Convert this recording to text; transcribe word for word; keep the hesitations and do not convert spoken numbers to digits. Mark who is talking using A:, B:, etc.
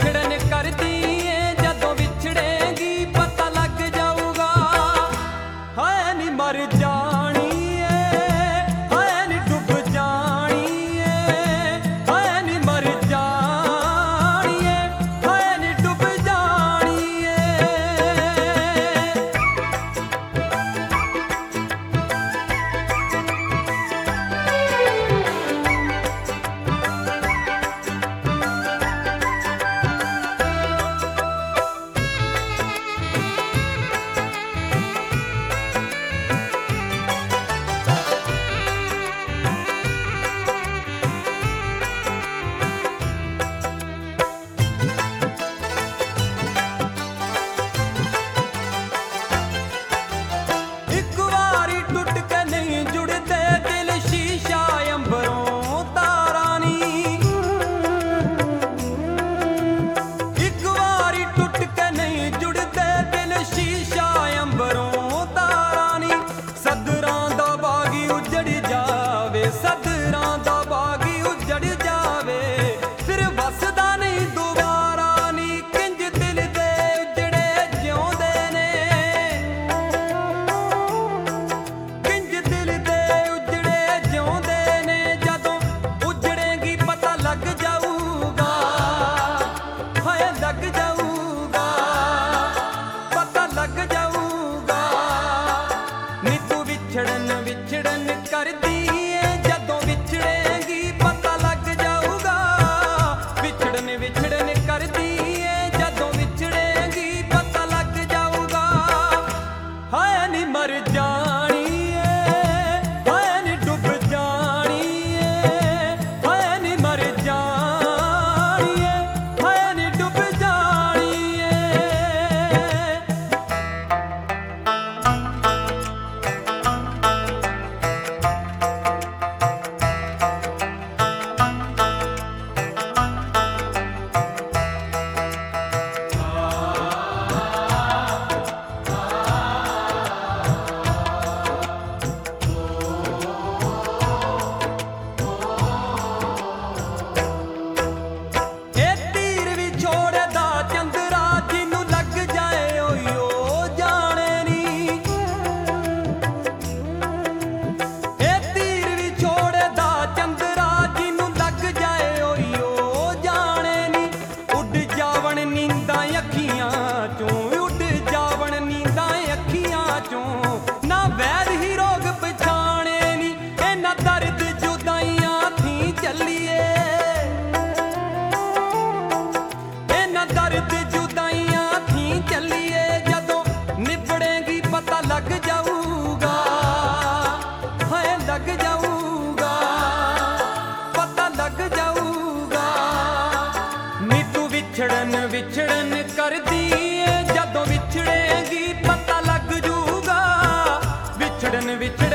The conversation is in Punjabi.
A: ਵਿਛੜਨ ਕਰਦੀ ਏ ਜਦੋਂ ਵਿਛੜੇਗੀ ਪਤਾ ਲੱਗ ਜਾਊਗਾ। ਹਾਏ ਨੀ ਮਰ ਜਾਣੀ ਏ, ਹਾਏ ਨੀ ਡੁੱਬ ਜਾਣੀ ਏ, ਹਾਏ ਨੀ ਮਰ ਜਾਣੀ ਏ, ਹਾਏ ਨੀ ਡੁੱਬ ਜਾਣੀ ਏ। ਸਦਰਾਂ ਦਾ ਬਾਗੀ ਉਜੜ ਜਾਵੇ ਫਿਰ ਵਸਦਾ ਨਹੀਂ ਦੁਬਾਰਾ ਨੀ। ਕਿੰਜ ਦਿਲ ਦੇ ਉਜੜੇ ਜਿਉਂਦੇ ਨੇ, ਕਿੰਜ ਦਿਲ ਦੇ ਉਜੜੇ ਜਿਉਂਦੇ ਨੇ, ਜਦੋਂ ਉਜੜੇਗੀ ਪਤਾ ਲੱਗ ਜਾਊਗਾ। ਹਾਏ ਲੱਗ ਜਾਊਗਾ, ਪਤਾ ਲੱਗ ਜਾਊਗਾ। ਨੀ ਤੂੰ ਵਿਛੜਨ ਵਿਛੜਨ ਕਰਦੀ ਜਦੋਂ ਵਿਛੜੇਗੀ ਪਤਾ ਲੱਗ ਜਾਊਗਾ। ਵਿਛੜਨ ਵਿਛੜਨ ਕਰਦੀ ਏ ਜਦੋਂ ਵਿਛੜੇਗੀ ਪਤਾ ਲੱਗ ਜਾਊਗਾ। ਹਾਏ ਨੀ ਮਰ ਜਾਣੀ ਏ, ਹਾਏ ਨੀ ਡੁੱਬ ਜਾਣੀ ਏ, ਹਾਏ ਨੀ ਮਰ ਜਾਣੀ ਏ, ਹਾਏ ਨੀ ਡੁੱਬ ਜਾਣੀ ਏ। ਨਾ ਵੈਦ ਹੀ ਰੋਗ ਪਛਾਣੇ ਨੀ, ਇਹਨਾਂ ਦਰਦ ਜੁਦਾਈਆਂ ਥੀ ਚੱਲੀਏ, ਇਹਨਾਂ ਦਰਦ ਜੁਦਾਈਆਂ ਥੀ ਚੱਲੀਏ। ਜਦੋਂ ਨਿਬੜੇਗੀ ਪਤਾ ਲੱਗ ਜਾਊਗਾ। ਹਾਏ ਲੱਗ ਜਾਊਗਾ, ਪਤਾ ਲੱਗ ਜਾਊਗਾ। ਨੀ ਤੂੰ ਵਿਛੜਨ ਵਿਛੜਨ ਕਰਦੀ ਏ ਜਦੋਂ ਵਿਛੜੇਗੀ ਪਤਾ ਲੱਗ ਜੂਗਾ। ਵਿਛੜਨ ਵਿਛੜਨ